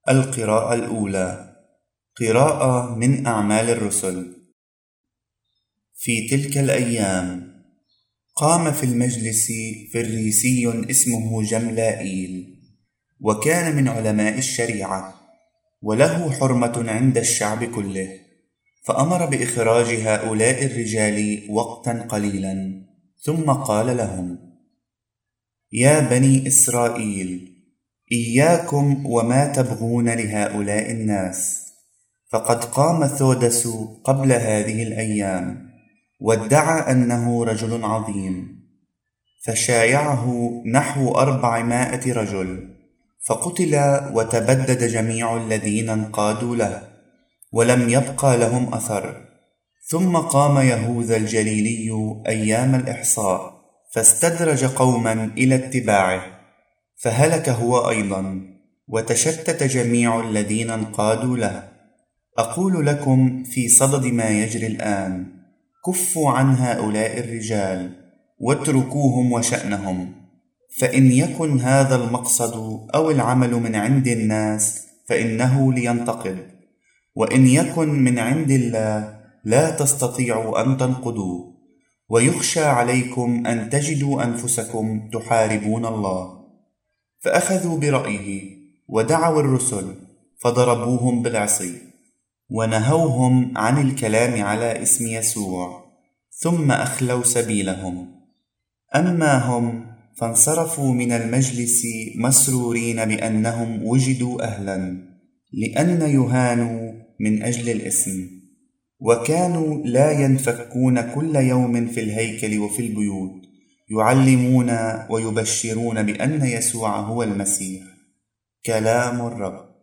القراءة الأولى. قراءة من أعمال الرسل. في تلك الأيام قام في المجلس فريسي اسمه جملائيل، وكان من علماء الشريعة، وله حرمة عند الشعب كله، فأمر بإخراج هؤلاء الرجال وقتا قليلا، ثم قال لهم: يا بني إسرائيل، إياكم وما تبغون لهؤلاء الناس، فقد قام ثودس قبل هذه الأيام وادعى أنه رجل عظيم، فشايعه نحو 400 رجل، فقتل وتبدد جميع الذين انقادوا له، ولم يبقى لهم أثر. ثم قام يهوذا الجليلي أيام الإحصاء، فاستدرج قوما إلى اتباعه، فهلك هو أيضا، وتشتت جميع الذين انقادوا له. أقول لكم في صدد ما يجري الآن: كفوا عن هؤلاء الرجال واتركوهم وشأنهم، فإن يكن هذا المقصد أو العمل من عند الناس فإنه لينتقد، وإن يكن من عند الله لا تستطيعوا أن تنقضوه، ويخشى عليكم أن تجدوا أنفسكم تحاربون الله. فأخذوا برأيه ودعوا الرسل، فضربوهم بالعصي، ونهوهم عن الكلام على اسم يسوع، ثم أخلوا سبيلهم. أما هم فانصرفوا من المجلس مسرورين بأنهم وجدوا أهلا، لأن يهانوا من أجل الاسم، وكانوا لا ينفكون كل يوم في الهيكل وفي البيوت، يعلمون ويبشرون بأن يسوع هو المسيح. كلام الرب.